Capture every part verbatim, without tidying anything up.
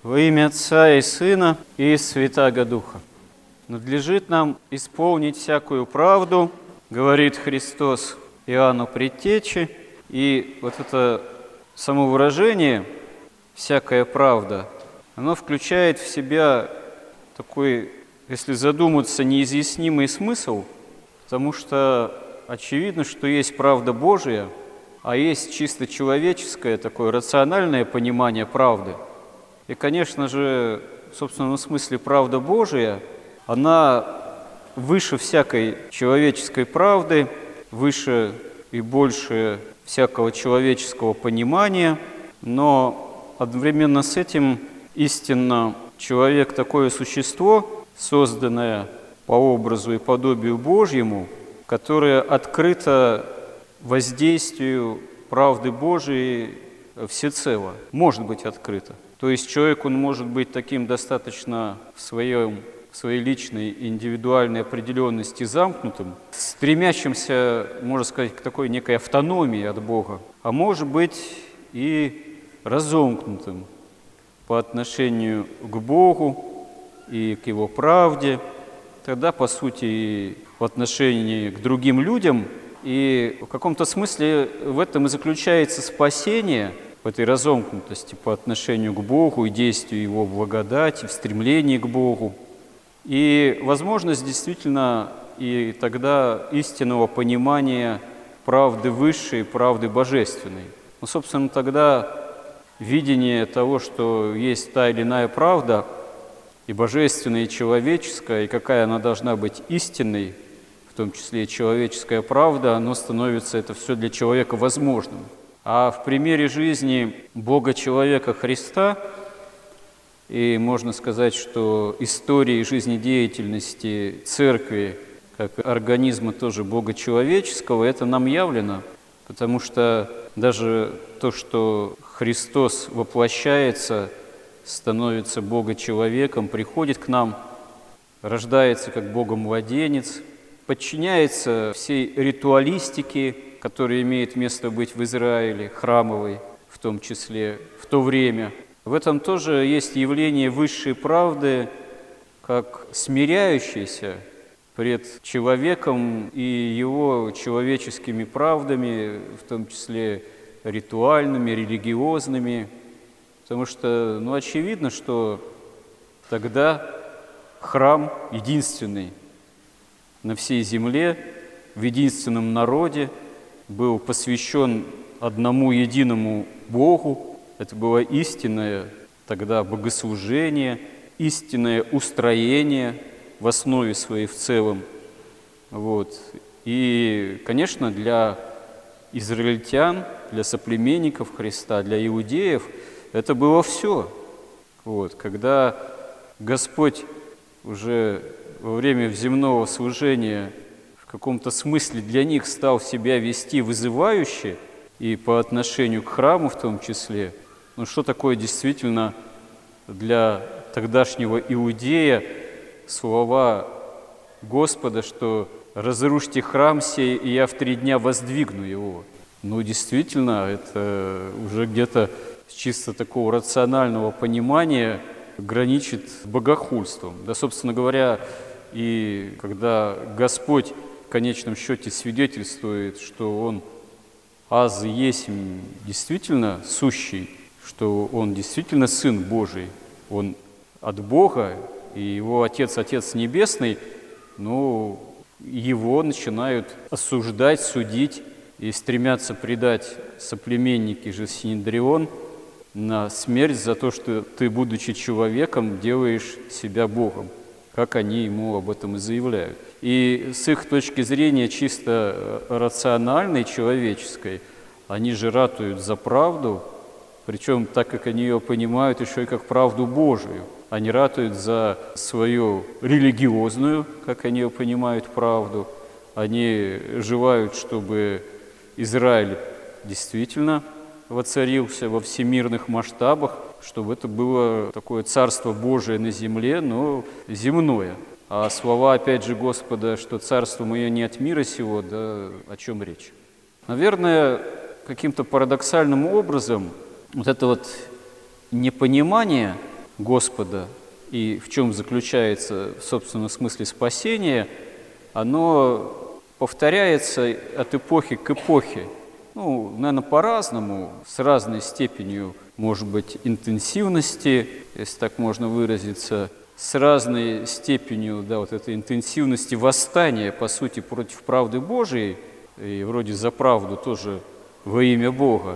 Во имя Отца и Сына и Святаго Духа. Надлежит нам исполнить всякую правду, говорит Христос Иоанну Предтече, и вот это самовыражение «всякая правда», оно включает в себя такой, если задуматься, неизъяснимый смысл, потому что очевидно, что есть правда Божия, а есть чисто человеческое, такое рациональное понимание правды. И, конечно же, в собственном смысле правда Божия, она выше всякой человеческой правды, выше и больше всякого человеческого понимания, но одновременно с этим истинно человек такое существо, созданное по образу и подобию Божьему, которое открыто воздействию правды Божией всецело, может быть открыто. То есть человек, он может быть таким достаточно в, своем, в своей личной индивидуальной определенности замкнутым, стремящимся, можно сказать, к такой некой автономии от Бога, а может быть и разомкнутым по отношению к Богу и к Его правде, тогда, по сути, и в отношении к другим людям. И в каком-то смысле в этом и заключается спасение, в этой разомкнутости по отношению к Богу и действию Его благодати, в стремлении к Богу. И возможность действительно и тогда истинного понимания правды высшей, правды божественной. Ну, собственно, тогда видение того, что есть та или иная правда, и божественная, и человеческая, и какая она должна быть истинной, в том числе и человеческая правда, оно становится, это все для человека возможным. А в примере жизни Бога-человека Христа, и можно сказать, что истории жизнедеятельности Церкви, как организма тоже Бога-человеческого, это нам явлено, потому что даже то, что Христос воплощается, становится Бога-человеком, приходит к нам, рождается как Бога-младенец, подчиняется всей ритуалистике, которая имеет место быть в Израиле, храмовой в том числе, в то время. В этом тоже есть явление высшей правды, как смиряющейся пред человеком и его человеческими правдами, в том числе ритуальными, религиозными, потому что, ну, очевидно, что тогда храм единственный на всей земле, в единственном народе, был посвящен одному единому Богу. Это было истинное тогда богослужение, истинное устроение в основе своей в целом. Вот. И, конечно, для израильтян, для соплеменников Христа, для иудеев это было все. Вот. Когда Господь уже во время земного служения в каком-то смысле для них стал себя вести вызывающе, и по отношению к храму в том числе, ну что такое действительно для тогдашнего иудея слова Господа, что «разрушьте храм сей, и я в три дня воздвигну его». Ну, действительно, это уже где-то с чисто такого рационального понимания граничит с богохульством. Да, собственно говоря, и когда Господь в конечном счете свидетельствует, что Он аз и есмь действительно сущий, что Он действительно Сын Божий, Он от Бога, и Его Отец, Отец Небесный, ну, Его начинают осуждать, судить и стремятся предать соплеменники же Синедрион на смерть за то, что ты, будучи человеком, делаешь себя Богом, как они ему об этом и заявляют. И с их точки зрения чисто рациональной, человеческой, они же ратуют за правду, причем так, как они ее понимают, еще и как правду Божию. Они ратуют за свою религиозную, как они ее понимают, правду. Они желают, чтобы Израиль действительно воцарился во всемирных масштабах, чтобы это было такое царство Божие на земле, но земное. А слова, опять же, Господа, что царство мое не от мира сего, да о чем речь? Наверное, каким-то парадоксальным образом вот это вот непонимание Господа и в чем заключается в собственном смысле спасение, оно повторяется от эпохи к эпохе. Ну, наверное, по-разному, с разной степенью, может быть, интенсивности, если так можно выразиться, с разной степенью, да, вот этой интенсивности восстания, по сути, против правды Божией, и вроде за правду тоже во имя Бога,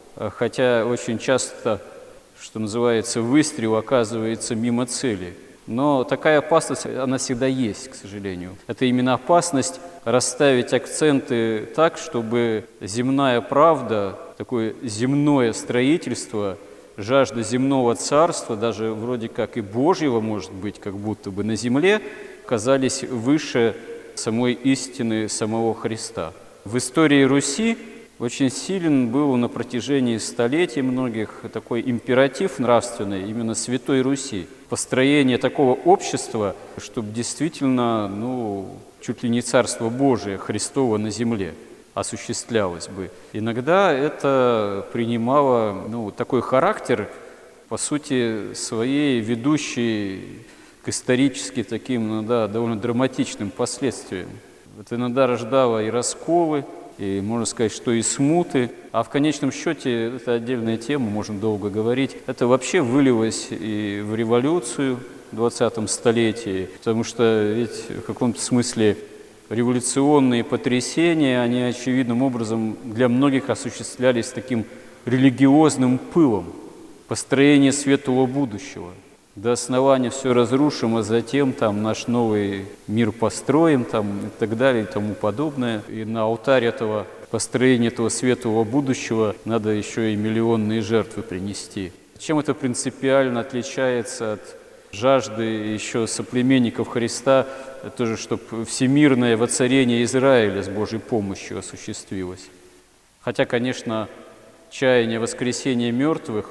хотя очень часто, что называется, выстрел оказывается мимо цели. Но такая опасность, она всегда есть, к сожалению. Это именно опасность расставить акценты так, чтобы земная правда, такое земное строительство, жажда земного царства, даже вроде как и Божьего, может быть, как будто бы на земле, казались выше самой истины самого Христа. В истории Руси очень силен был на протяжении столетий многих такой императив нравственный именно Святой Руси. Построение такого общества, чтобы действительно, ну, чуть ли не Царство Божие Христово на земле осуществлялось бы. Иногда это принимало, ну, такой характер, по сути, своей ведущей к исторически таким, ну, да, довольно драматичным последствиям. Это иногда рождало и расколы, и, можно сказать, что и смуты. А в конечном счете, это отдельная тема, можно долго говорить, это вообще вылилось и в революцию в двадцатом столетии, потому что ведь в каком-то смысле революционные потрясения, они очевидным образом для многих осуществлялись таким религиозным пылом, построение светлого будущего. До основания все разрушим, а затем там наш новый мир построим, там, и так далее, и тому подобное. И на алтарь этого построения этого светлого будущего надо еще и миллионные жертвы принести. Чем это принципиально отличается от жажды еще соплеменников Христа, тоже, чтобы всемирное воцарение Израиля с Божьей помощью осуществилось. Хотя, конечно, чаяние воскресения мертвых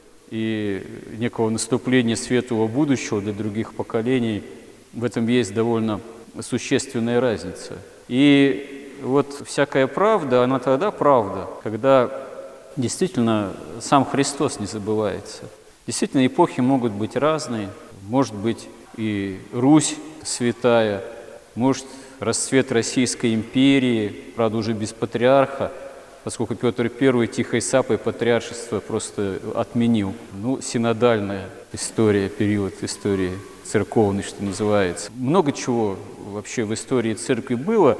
и некого наступления светлого будущего для других поколений, в этом есть довольно существенная разница. И вот всякая правда, она тогда правда, когда действительно сам Христос не забывается. Действительно, эпохи могут быть разные, может быть и Русь святая, может расцвет Российской империи, правда уже без патриарха, поскольку Петр Первый тихой сапой патриаршество просто отменил. Ну, синодальная история, период истории церковной, что называется. Много чего вообще в истории церкви было,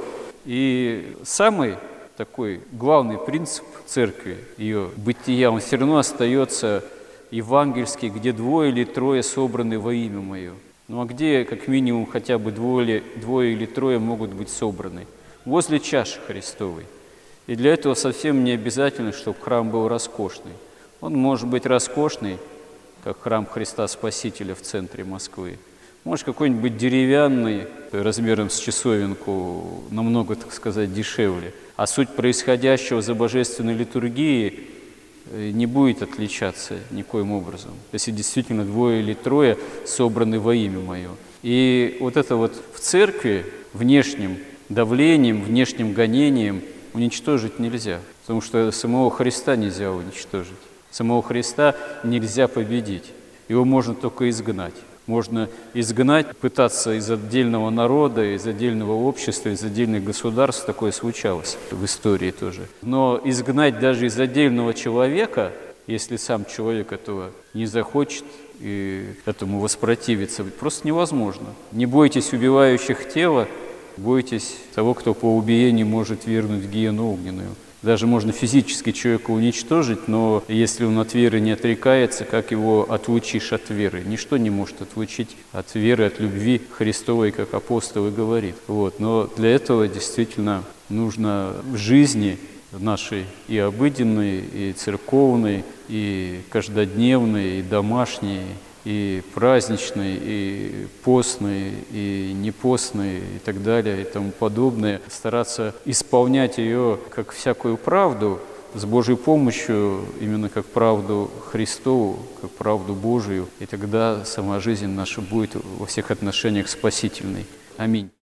и самый такой главный принцип церкви, ее бытия, он все равно остается евангельский, где двое или трое собраны во имя Мое. Ну а где, как минимум, хотя бы двое, двое или трое могут быть собраны? Возле чаши Христовой. И для этого совсем не обязательно, чтобы храм был роскошный. Он может быть роскошный, как храм Христа Спасителя в центре Москвы. Может, какой-нибудь деревянный, размером с часовенку, намного, так сказать, дешевле. А суть происходящего за божественной литургией не будет отличаться никоим образом, если действительно двое или трое собраны во имя Мое. И вот это вот в церкви внешним давлением, внешним гонением уничтожить нельзя, потому что самого Христа нельзя уничтожить, самого Христа нельзя победить, его можно только изгнать. Можно изгнать, пытаться из отдельного народа, из отдельного общества, из отдельных государств, такое случалось в истории тоже. Но изгнать даже из отдельного человека, если сам человек этого не захочет и этому воспротивиться, просто невозможно. Не бойтесь убивающих тела, бойтесь того, кто по убиению может вернуть в гиену огненную. Даже можно физически человека уничтожить, но если он от веры не отрекается, как его отлучишь от веры? Ничто не может отлучить от веры, от любви Христовой, как апостол и говорит. Вот. Но для этого действительно нужно в жизни нашей и обыденной, и церковной, и каждодневной, и домашней, и праздничной, и постной, и непостной, и так далее, и тому подобное. Стараться исполнять ее как всякую правду, с Божьей помощью, именно как правду Христову, как правду Божию, и тогда сама жизнь наша будет во всех отношениях спасительной. Аминь.